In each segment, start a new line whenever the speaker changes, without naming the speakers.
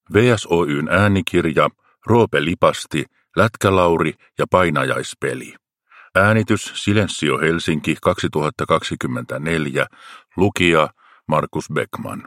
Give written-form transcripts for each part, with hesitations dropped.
VSOY:n äänikirja, Roope Lipasti, Lätkälauri ja painajaispeli. Äänitys Silensio Helsinki 2024. Lukija Markus Beckman.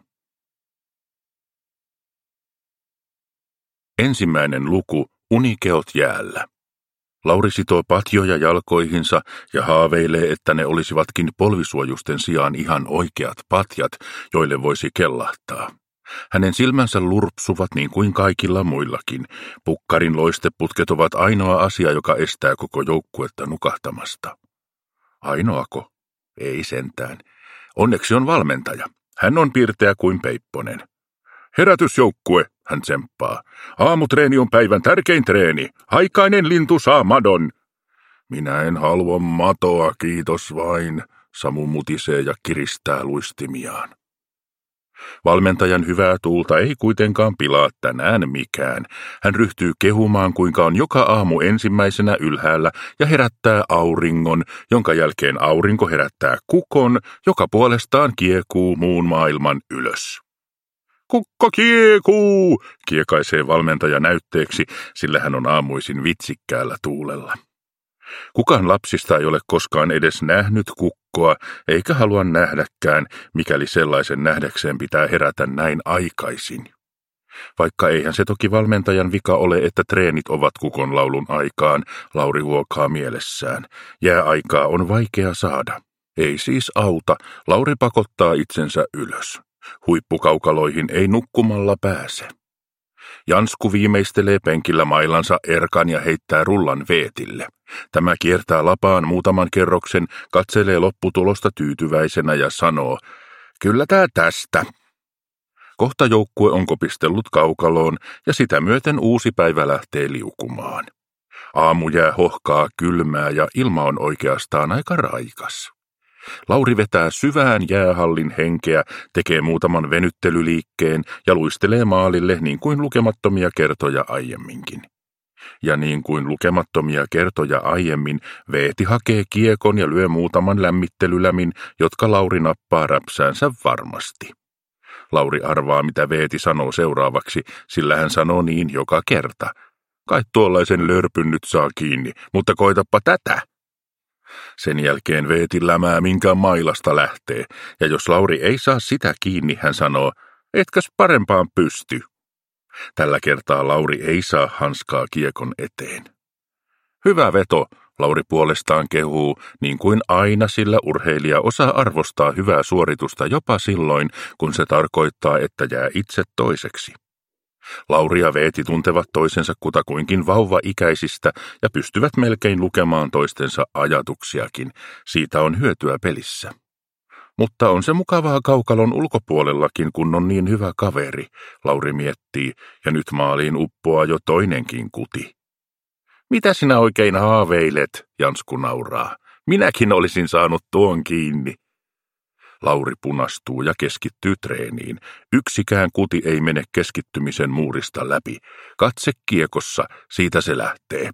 Ensimmäinen luku, Unikeot jäällä. Lauri sitoo patjoja jalkoihinsa ja haaveilee, että ne olisivatkin polvisuojusten sijaan ihan oikeat patjat, joille voisi kellahtaa. Hänen silmänsä lurpsuvat niin kuin kaikilla muillakin. Pukkarin loisteputket ovat ainoa asia, joka estää koko joukkuetta nukahtamasta. Ainoako? Ei sentään. Onneksi on valmentaja. Hän on pirteä kuin peipponen. Herätysjoukkue, hän tsemppaa. Aamutreeni on päivän tärkein treeni. Haikainen lintu saa madon. Minä en halua matoa, kiitos vain, Samu mutisee ja kiristää luistimiaan. Valmentajan hyvää tuulta ei kuitenkaan pilaa tänään mikään. Hän ryhtyy kehumaan, kuinka on joka aamu ensimmäisenä ylhäällä ja herättää auringon, jonka jälkeen aurinko herättää kukon, joka puolestaan kiekuu muun maailman ylös. Kukko kiekuu, kiekaisee valmentaja näytteeksi, sillä hän on aamuisin vitsikkäällä tuulella. Kukaan lapsista ei ole koskaan edes nähnyt kukkoa, eikä halua nähdäkään, mikäli sellaisen nähdäkseen pitää herätä näin aikaisin. Vaikka eihän se toki valmentajan vika ole, että treenit ovat kukon laulun aikaan, Lauri huokaa mielessään. Jääaikaa on vaikea saada. Ei siis auta, Lauri pakottaa itsensä ylös. Huippukaukaloihin ei nukkumalla pääse. Jansku viimeistelee penkillä mailansa Erkan ja heittää rullan Veetille. Tämä kiertää lapaan muutaman kerroksen, katselee lopputulosta tyytyväisenä ja sanoo, kyllä tää tästä. Kohta joukkue on kopistellut kaukaloon ja sitä myöten uusi päivä lähtee liukumaan. Aamujää hohkaa kylmää ja ilma on oikeastaan aika raikas. Lauri vetää syvään jäähallin henkeä, tekee muutaman venyttelyliikkeen ja luistelee maalille niin kuin lukemattomia kertoja aiemminkin. Ja niin kuin lukemattomia kertoja aiemmin, Veeti hakee kiekon ja lyö muutaman lämmittelylämin, jotka Lauri nappaa räpsäänsä varmasti. Lauri arvaa, mitä Veeti sanoo seuraavaksi, sillä hän sanoo niin joka kerta. Kai tuollaisen lörpyn nyt saa kiinni, mutta koitapa tätä. Sen jälkeen Veeti lämää, minkä mailasta lähtee, ja jos Lauri ei saa sitä kiinni, hän sanoo, etkäs parempaan pysty. Tällä kertaa Lauri ei saa hanskaa kiekon eteen. Hyvä veto, Lauri puolestaan kehuu, niin kuin aina, sillä urheilija osaa arvostaa hyvää suoritusta jopa silloin, kun se tarkoittaa, että jää itse toiseksi. Lauri ja Veeti tuntevat toisensa kutakuinkin vauva-ikäisistä ja pystyvät melkein lukemaan toistensa ajatuksiakin. Siitä on hyötyä pelissä. Mutta on se mukavaa kaukalon ulkopuolellakin, kun on niin hyvä kaveri, Lauri miettii, ja nyt maaliin uppoaa jo toinenkin kuti. Mitä sinä oikein haaveilet, Jansku nauraa. Minäkin olisin saanut tuon kiinni. Lauri punastuu ja keskittyy treeniin. Yksikään kuti ei mene keskittymisen muurista läpi. Katse kiekossa, siitä se lähtee.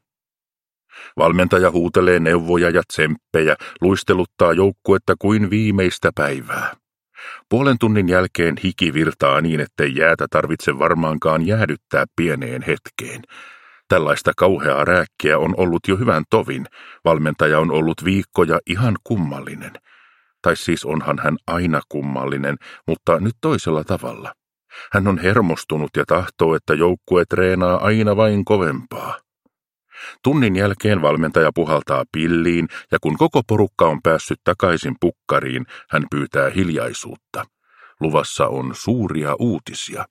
Valmentaja huutelee neuvoja ja tsemppejä, luisteluttaa joukkuetta kuin viimeistä päivää. Puolen tunnin jälkeen hiki virtaa niin, ettei jäätä tarvitse varmaankaan jäädyttää pieneen hetkeen. Tällaista kauheaa rääkkiä on ollut jo hyvän tovin. Valmentaja on ollut viikkoja ihan kummallinen. Tai siis onhan hän aina kummallinen, mutta nyt toisella tavalla. Hän on hermostunut ja tahtoo, että joukkue treenaa aina vain kovempaa. Tunnin jälkeen valmentaja puhaltaa pilliin, ja kun koko porukka on päässyt takaisin pukkariin, hän pyytää hiljaisuutta. Luvassa on suuria uutisia.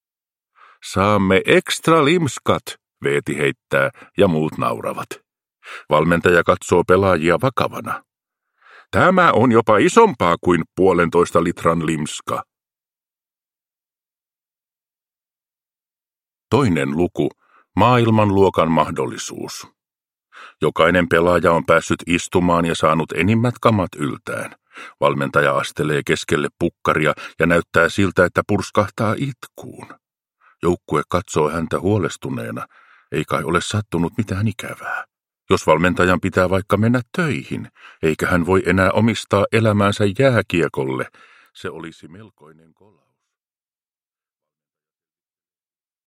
Saamme ekstra limskat, Veeti heittää, ja muut nauravat. Valmentaja katsoo pelaajia vakavana. Tämä on jopa isompaa kuin 1,5 litran limska. Toinen luku. Maailmanluokan mahdollisuus. Jokainen pelaaja on päässyt istumaan ja saanut enimmät kamat yltään. Valmentaja astelee keskelle pukkaria ja näyttää siltä, että purskahtaa itkuun. Joukkue katsoo häntä huolestuneena, ei kai ole sattunut mitään ikävää. Jos valmentajan pitää vaikka mennä töihin, eikä hän voi enää omistaa elämäänsä jääkiekolle, se olisi melkoinen kola.